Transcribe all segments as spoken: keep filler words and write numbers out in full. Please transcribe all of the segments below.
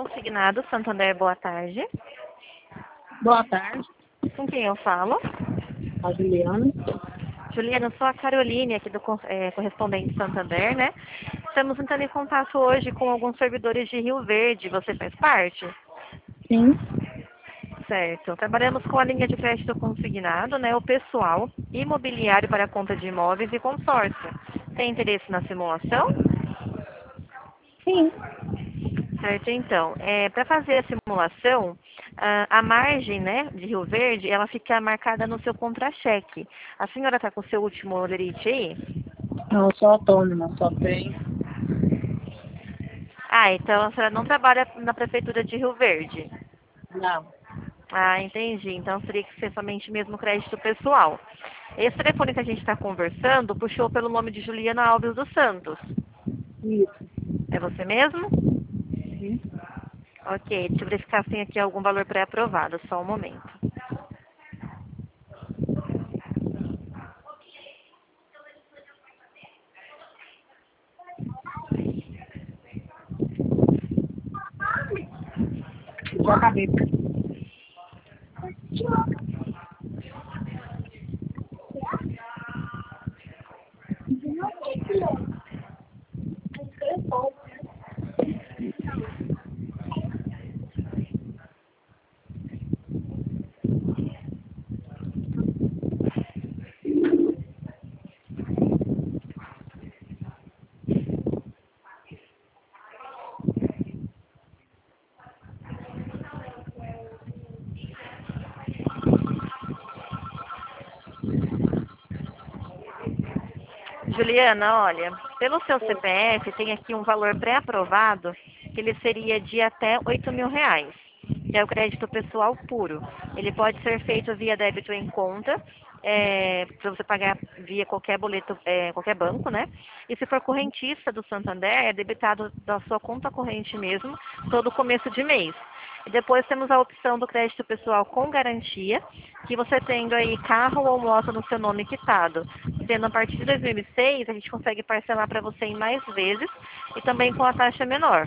Consignado Santander, boa tarde. Boa tarde, Com quem eu falo? a Juliana. Juliana, eu sou a Caroline, aqui do con- é, correspondente Santander, né? Estamos entrando em contato hoje com alguns servidores de Rio Verde. Você faz parte? Sim, Certo. Trabalhamos com a linha de crédito consignado, né? O pessoal, imobiliário para compra de imóveis e consórcio. Tem interesse na simulação? sim. Certo, então. É, para fazer a simulação, a, a margem, né, de Rio Verde, ela fica marcada no seu contra-cheque. A senhora está com o seu último olerite aí? Não, eu sou autônoma, só tenho. Ah, então a senhora não trabalha na prefeitura de Rio Verde. Não, Ah, entendi. Então teria que ser somente mesmo crédito pessoal. Esse telefone que a gente está conversando puxou pelo nome de Juliana Alves dos Santos. isso. É você mesmo? Sim. Ok, deixa eu verificar se tem aqui algum valor pré-aprovado, só um momento. Já acabei. Juliana, olha, pelo seu C P F tem aqui um valor pré-aprovado que ele seria de até oito mil reais, que é o crédito pessoal puro. Ele pode ser feito via débito em conta, para você pagar via qualquer boleto, é, qualquer banco, né? E se for correntista do Santander, é debitado da sua conta corrente mesmo, todo começo de mês. E depois temos a opção do crédito pessoal com garantia, que você tendo aí carro ou moto no seu nome quitado. Tendo a partir de dois mil e seis, a gente consegue parcelar para você em mais vezes e também com a taxa menor.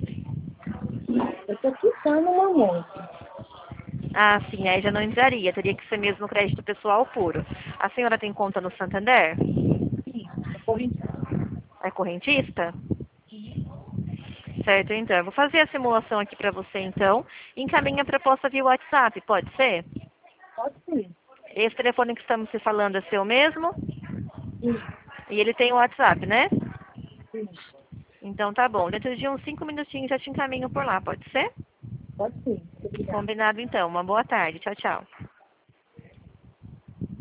Eu tô quitando uma moto. Ah, sim, aí já não entraria, teria que ser mesmo crédito pessoal puro. A senhora tem conta no Santander? Sim, eu corri. É correntista? Certo, então. Eu vou fazer a simulação aqui para você, então. Encaminha a proposta via WhatsApp, pode ser? Pode ser. Esse telefone que estamos se falando é seu mesmo? Sim, E ele tem o WhatsApp, né? sim. Então tá bom. Dentro de uns cinco minutinhos já te encaminho por lá, pode ser? Pode ser. Muito obrigada. Combinado então. Uma boa tarde. Tchau, tchau.